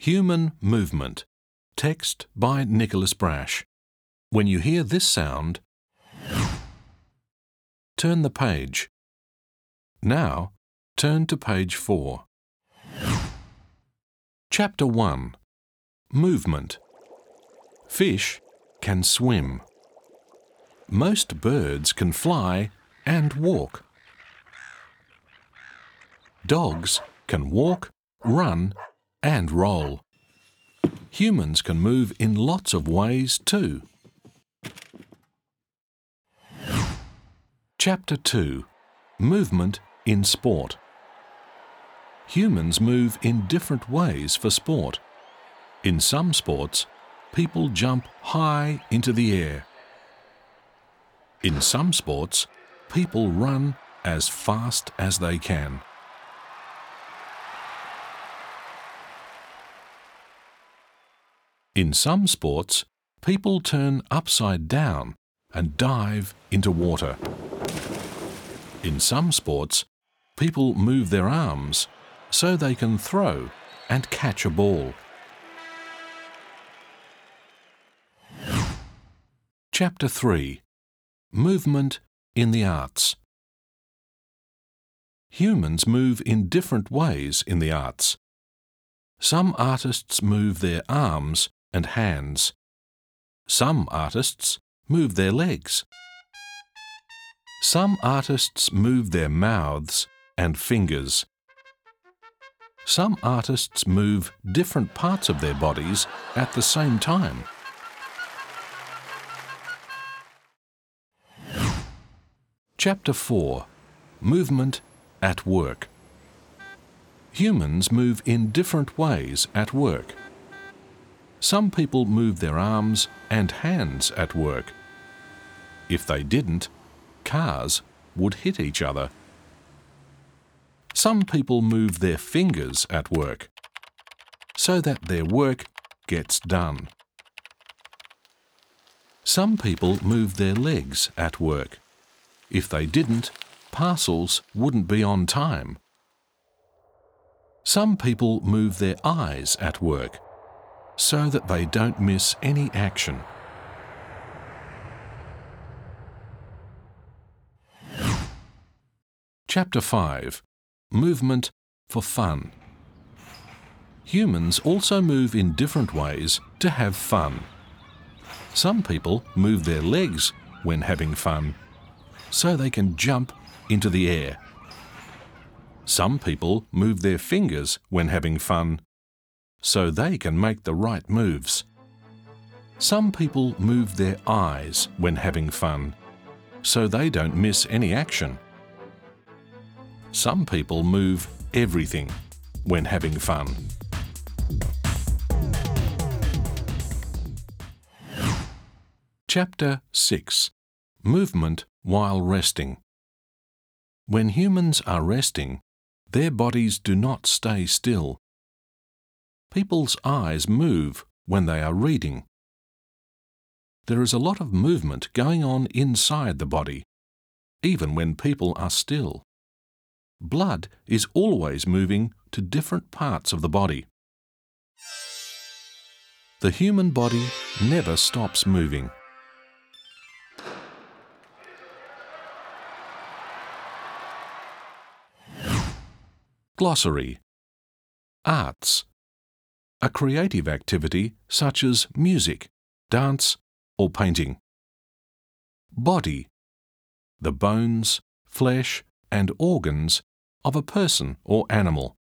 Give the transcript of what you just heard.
Human movement. Text by Nicholas Brash. When you hear this sound, turn the page. Now, turn to page 4. Chapter 1. Movement. Fish can swim. Most birds can fly and walk. Dogs can walk, run, and roll. Humans can move in lots of ways too. Chapter 2. Movement in sport. Humans move in different ways for sport. In some sports, people jump high into the air. In some sports, people run as fast as they can. In some sports, people turn upside down and dive into water. In some sports, people move their arms so they can throw and catch a ball. Chapter 3. Movement in the arts. Humans move in different ways in the arts. Some artists move their arms and hands. Some artists move their legs. Some artists move their mouths and fingers. Some artists move different parts of their bodies at the same time. Chapter 4. Movement at work. Humans move in different ways at work. Some people move their arms and hands at work. If they didn't, cars would hit each other. Some people move their fingers at work so that their work gets done. Some people move their legs at work. If they didn't, parcels wouldn't be on time. Some people move their eyes at work so that they don't miss any action. Chapter 5. Movement for fun. Humans also move in different ways to have fun. Some people move their legs when having fun so they can jump into the air. Some people move their fingers when having fun so they can make the right moves. Some people move their eyes when having fun so they don't miss any action. Some people move everything when having fun. Chapter 6. Movement while resting. When humans are resting, their bodies do not stay still. People's eyes move when they are reading. There is a lot of movement going on inside the body, even when people are still. Blood is always moving to different parts of the body. The human body never stops moving. Glossary. Arts. A creative activity such as music, dance, or painting. Body. The bones, flesh, and organs of a person or animal.